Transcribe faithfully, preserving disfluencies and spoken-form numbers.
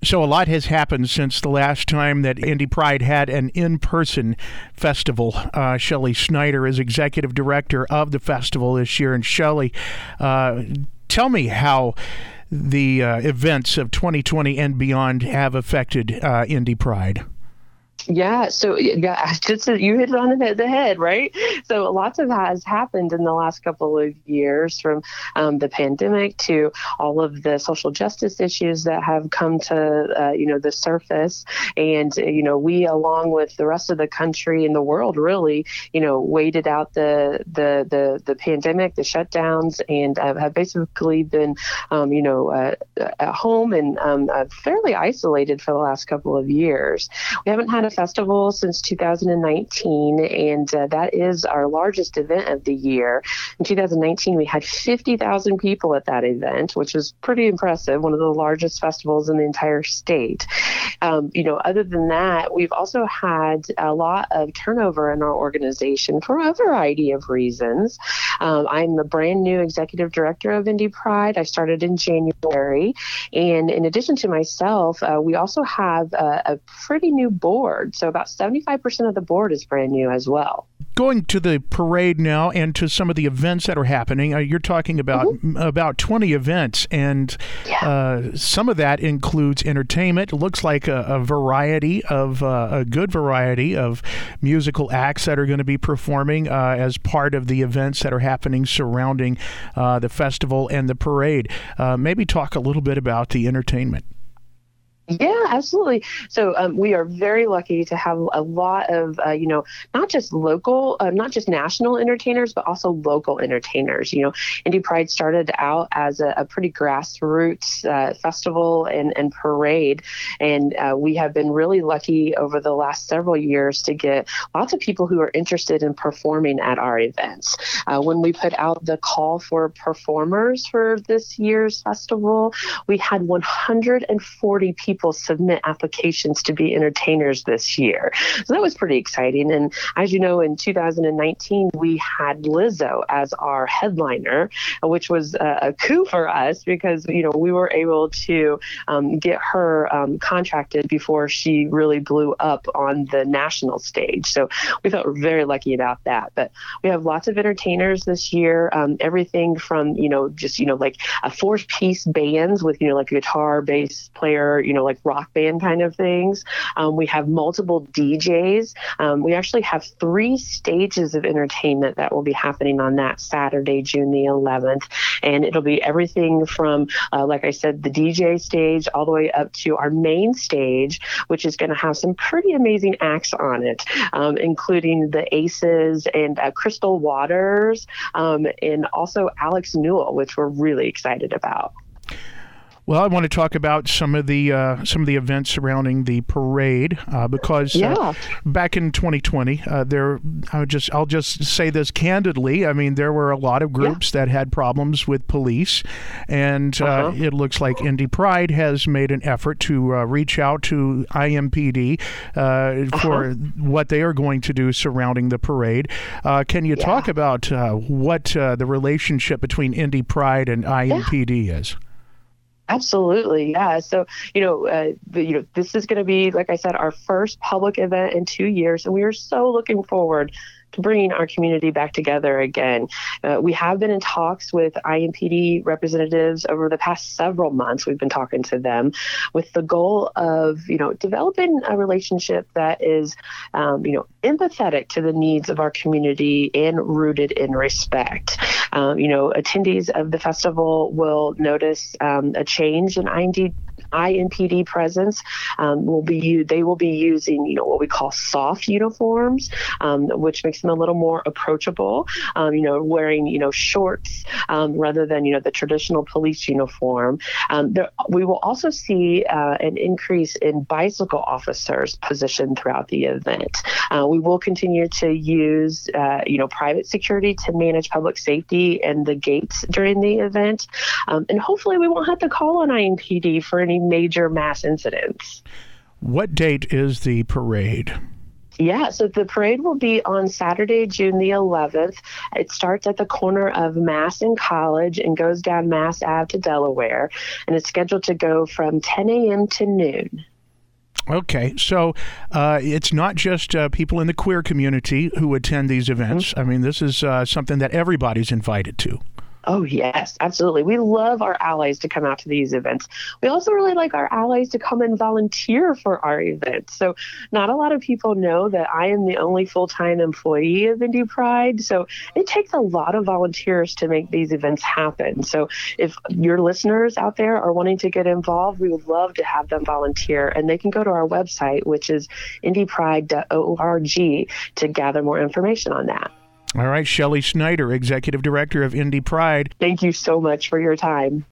So a lot has happened since the last time that Indy Pride had an in-person festival. Uh, Shelley Snyder is executive director of the festival this year. And Shelley, uh, tell me how the uh, events of twenty twenty and beyond have affected uh, Indy Pride. Yeah, so yeah, just you hit it on the, the head, right? So lots of that has happened in the last couple of years, from um, the pandemic to all of the social justice issues that have come to uh, you know the surface, and you know we, along with the rest of the country and the world, really you know waited out the the the, the pandemic, the shutdowns, and uh, have basically been um, you know uh, at home and um, uh, fairly isolated for the last couple of years. We haven't had a festival since two thousand nineteen, and uh, that is our largest event of the year. In two thousand nineteen, we had fifty thousand people at that event, which is pretty impressive, one of the largest festivals in the entire state. Um, you know, other than that, we've also had a lot of turnover in our organization for a variety of reasons. Um, I'm the brand new executive director of Indy Pride. I started in January, and in addition to myself, uh, we also have a, a pretty new board. So about seventy-five percent of the board is brand new as well. Going to the parade now and to some of the events that are happening, uh, you're talking about mm-hmm. about twenty events, and yeah. uh, some of that includes entertainment. It looks like a, a variety of, uh, a good variety of musical acts that are going to be performing uh, as part of the events that are happening surrounding uh, the festival and the parade. Uh, maybe talk a little bit about the entertainment. Yeah, absolutely. So um, we are very lucky to have a lot of, uh, you know, not just local, uh, not just national entertainers, but also local entertainers. You know, Indy Pride started out as a, a pretty grassroots uh, festival and, and parade. And uh, we have been really lucky over the last several years to get lots of people who are interested in performing at our events. Uh, when we put out the call for performers for this year's festival, we had one hundred forty people people submit applications to be entertainers this year. So that was pretty exciting. And as you know, in two thousand nineteen, we had Lizzo as our headliner, which was a, a coup for us because, you know, we were able to um, get her um, contracted before she really blew up on the national stage. So we felt very lucky about that. But we have lots of entertainers this year, um, everything from, you know, just, you know, like a four-piece bands with, you know, like a guitar, bass player, you know, like rock band kind of things. Um, we have multiple D Js. Um, we actually have three stages of entertainment that will be happening on that Saturday, June the eleventh. And it'll be everything from, uh, like I said, the D J stage all the way up to our main stage, which is going to have some pretty amazing acts on it, um, including the Aces and uh, Crystal Waters, um, and also Alex Newell, which we're really excited about. Well, I want to talk about some of the uh, some of the events surrounding the parade uh, because yeah. uh, back in twenty twenty, uh, there I'll just I'll just say this candidly. I mean, there were a lot of groups yeah. that had problems with police, and uh, uh-huh. it looks like Indy Pride has made an effort to uh, reach out to I M P D uh, uh-huh. for what they are going to do surrounding the parade. Uh, can you yeah. talk about uh, what uh, the relationship between Indy Pride and I M P D yeah. is? Absolutely. Yeah. So, you know, uh, the, you know, this is going to be, like I said, our first public event in two years. And we are so looking forward to bringing our community back together again. Uh, we have been in talks with I M P D representatives over the past several months. We've been talking to them with the goal of, you know, developing a relationship that is, um, you know, empathetic to the needs of our community and rooted in respect. Um, you know, attendees of the festival will notice um, a change in I M D I M P D presence. Um, will be they will be using, you know, what we call soft uniforms, um, which makes them a little more approachable. Um, you know, wearing, you know, shorts um, rather than, you know, the traditional police uniform. Um, there, we will also see uh, an increase in bicycle officers positioned throughout the event. Uh, we will continue to use, uh, you know, private security to manage public safety and the gates during the event, um, and hopefully we won't have to call on I M P D for any major mass incidents. What date is the parade? Yeah, so the parade will be on Saturday, June the eleventh. It starts at the corner of Mass and College and goes down Mass Ave to Delaware, and it's scheduled to go from ten a.m. to noon. Okay, so uh, it's not just uh, people in the queer community who attend these events. Mm-hmm. I mean, this is uh, something that everybody's invited to. Oh, yes, absolutely. We love our allies to come out to these events. We also really like our allies to come and volunteer for our events. So not a lot of people know that I am the only full-time employee of Indy Pride. So it takes a lot of volunteers to make these events happen. So if your listeners out there are wanting to get involved, we would love to have them volunteer. And they can go to our website, which is indy pride dot org, to gather more information on that. All right, Shelley Snyder, Executive Director of Indy Pride. Thank you so much for your time.